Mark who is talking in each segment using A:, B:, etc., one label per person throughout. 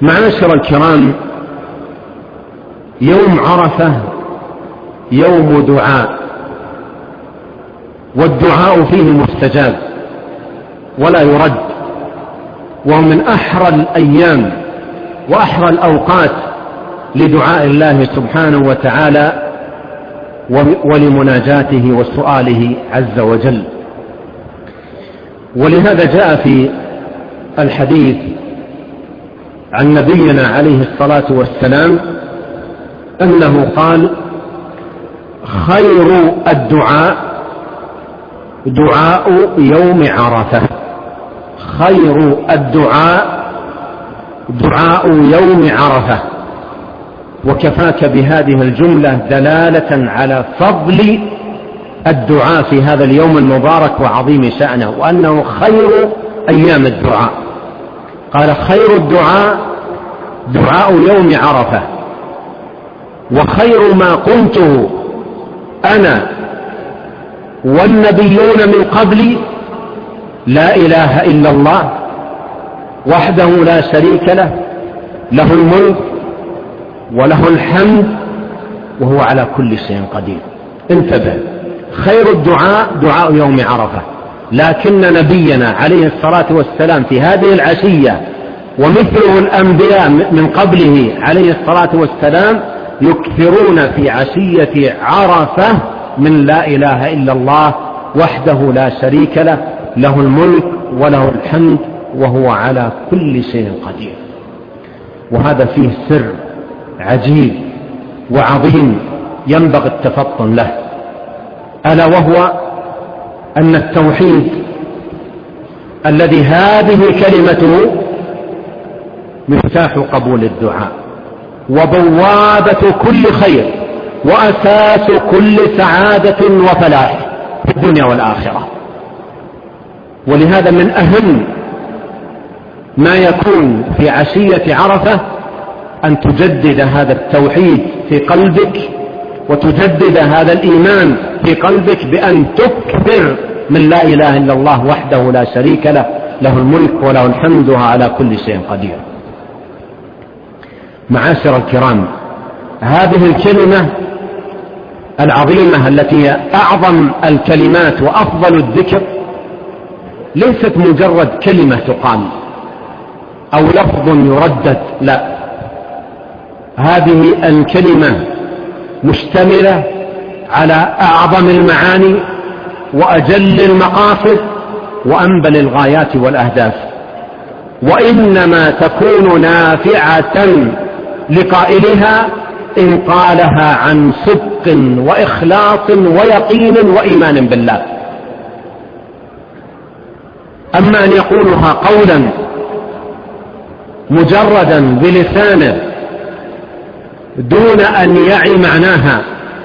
A: معاشر الكرام، يوم عرفة يوم دعاء، والدعاء فيه مستجاب ولا يرد، ومن أحرى الأيام وأحرى الأوقات لدعاء الله سبحانه وتعالى ولمناجاته وسؤاله عز وجل. ولهذا جاء في الحديث عن نبينا عليه الصلاة والسلام أنه قال: خير الدعاء دعاء يوم عرفة. خير الدعاء دعاء يوم عرفة. وكفاك بهذه الجملة دلالة على فضل الدعاء في هذا اليوم المبارك وعظيم شأنه، وأنه خير أيام الدعاء. قال: خير الدعاء دعاء يوم عرفة، وخير ما قلته أنا والنبيون من قبلي لا إله إلا الله وحده لا شريك له، له الملك وله الحمد وهو على كل شيء قدير. انتبه، خير الدعاء دعاء يوم عرفة، لكن نبينا عليه الصلاة والسلام في هذه العشية ومثله الأنبياء من قبله عليه الصلاة والسلام يكثرون في عشية عرفة من لا إله إلا الله وحده لا شريك له، له الملك وله الحمد وهو على كل شيء قدير. وهذا فيه سر عجيب وعظيم ينبغي التفطن له، ألا وهو أن التوحيد الذي هذه كلمته مفتاح قبول الدعاء وبوابة كل خير وأساس كل سعادة وفلاح في الدنيا والآخرة. ولهذا من أهم ما يكون في عشية عرفة أن تجدد هذا التوحيد في قلبك، وتجدد هذا الإيمان في قلبك بأن تكثر من لا إله إلا الله وحده لا شريك له، له الملك وله الحمد على كل شيء قدير. معاشر الكرام، هذه الكلمة العظيمة التي هي أعظم الكلمات وأفضل الذكر ليست مجرد كلمة تقال أو لفظ يردد، لا، هذه الكلمة مشتملة على أعظم المعاني وأجل المقاصد وأنبل الغايات والأهداف، وإنما تكون نافعة لقائلها إن قالها عن صدق وإخلاص ويقين وإيمان بالله. أما أن يقولها قولا مجردا بلسانه دون أن يعي معناها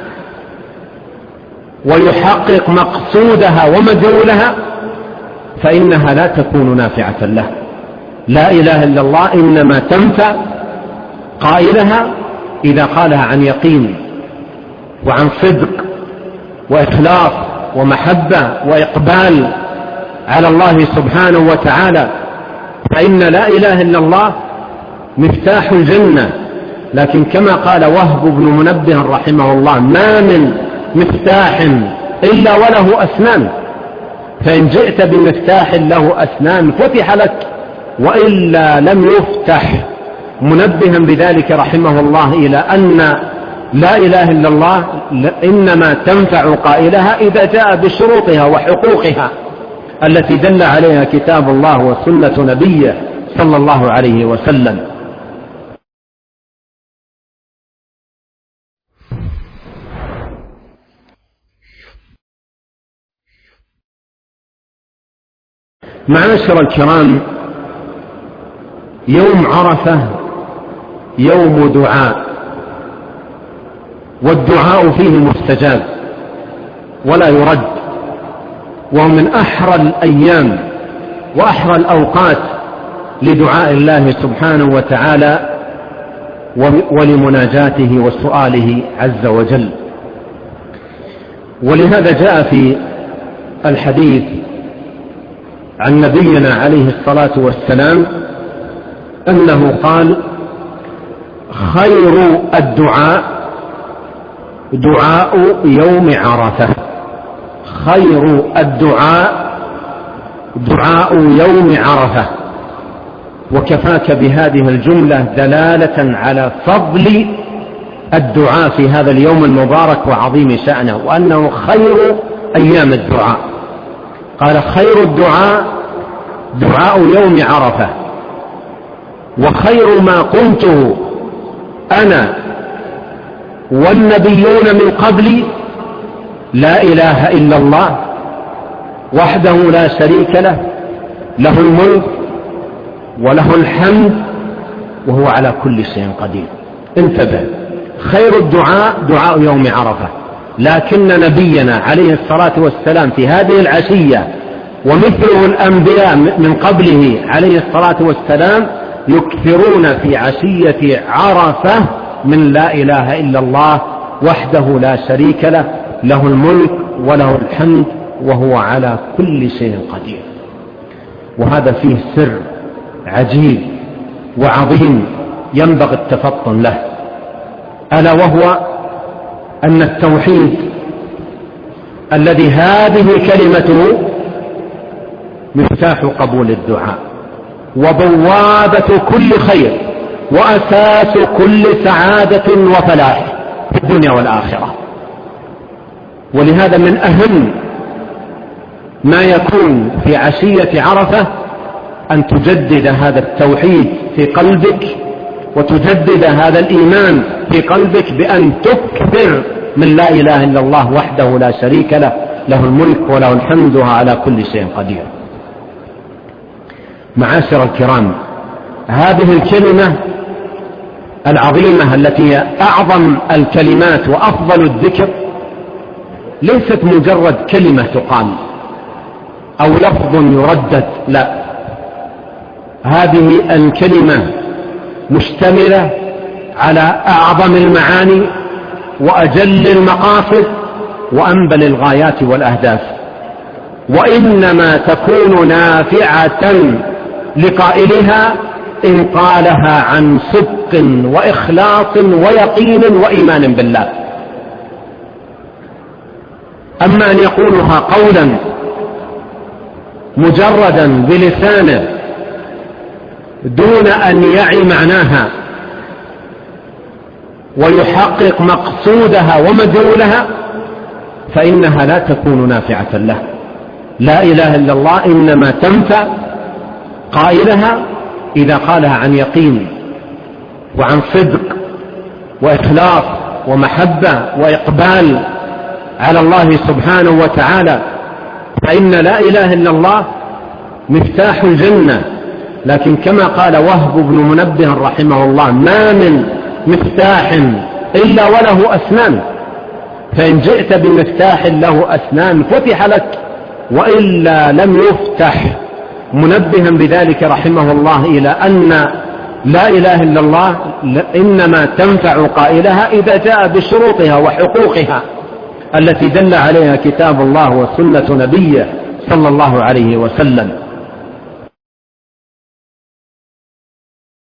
A: ويحقق مقصودها ومدلولها فإنها لا تكون نافعة له. لا إله إلا الله إنما تنفع قائلها إذا قالها عن يقين وعن صدق وإخلاص ومحبة وإقبال على الله سبحانه وتعالى، فإن لا إله إلا الله مفتاح الجنة. لكن كما قال وهب بن منبه رحمه الله: ما من مفتاح إلا وله أسنان، فإن جئت بمفتاح له أسنان فتح لك، وإلا لم يفتح، منبها بذلك رحمه الله إلى أن لا إله إلا الله إنما تنفع قائلها إذا جاء بشروطها وحقوقها التي دل عليها كتاب الله وسنة نبيه صلى الله عليه وسلم. معاشر الكرام، يوم عرفة يوم دعاء، والدعاء فيه مستجاب ولا يرد، ومن أحرى الأيام وأحرى الأوقات لدعاء الله سبحانه وتعالى ولمناجاته وسؤاله عز وجل. ولهذا جاء في الحديث عن نبينا عليه الصلاة والسلام أنه قال: خير الدعاء دعاء يوم عرفة. خير الدعاء دعاء يوم عرفة. وكفاك بهذه الجملة دلالة على فضل الدعاء في هذا اليوم المبارك وعظيم شأنه، وأنه خير أيام الدعاء. قال خير الدعاء دعاء يوم عرفة، وخير ما قلته أنا والنبيون من قبلي لا إله إلا الله وحده لا شريك له، له الملك وله الحمد وهو على كل شيء قدير. انتبه، خير الدعاء دعاء يوم عرفة، لكن نبينا عليه الصلاة والسلام في هذه العشية ومثله الأنبياء من قبله عليه الصلاة والسلام يكثرون في عشية عرفة من لا إله إلا الله وحده لا شريك له، له الملك وله الحمد وهو على كل شيء قدير. وهذا فيه سر عجيب وعظيم ينبغي التفطن له، ألا وهو أن التوحيد الذي هذه كلمته مفتاح قبول الدعاء وبوابة كل خير وأساس كل سعادة وفلاح في الدنيا والآخرة. ولهذا من أهم ما يكون في عشية عرفة أن تجدد هذا التوحيد في قلبك وتجدد هذا الإيمان في قلبك بأن تكثر من لا إله إلا الله وحده لا شريك له، له الملك وله الحمد على كل شيء قدير. معاشر الكرام، هذه الكلمة العظيمة التي هي أعظم الكلمات وأفضل الذكر ليست مجرد كلمة تقال أو لفظ يردد، لا، هذه الكلمة مشتملة على أعظم المعاني وأجل المقاصد وأنبل الغايات والأهداف، وإنما تكون نافعة لقائلها إن قالها عن صدق وإخلاص ويقين وإيمان بالله. أما أن يقولها قولا مجردا بلسانه دون أن يعي معناها ويحقق مقصودها ومدلولها فإنها لا تكون نافعة له. لا إله إلا الله إنما تنفع قائلها إذا قالها عن يقين وعن صدق وإخلاص ومحبة وإقبال على الله سبحانه وتعالى، فإن لا إله إلا الله مفتاح الجنة. لكن كما قال وهب بن منبه رحمه الله: ما من مفتاح إلا وله أسنان، فإن جئت بمفتاح له أسنان فتح لك، وإلا لم يفتح، منبها بذلك رحمه الله إلى أن لا إله إلا الله إنما تنفع قائلها إذا جاء بشروطها وحقوقها التي دل عليها كتاب الله وسنة نبيه صلى الله عليه وسلم.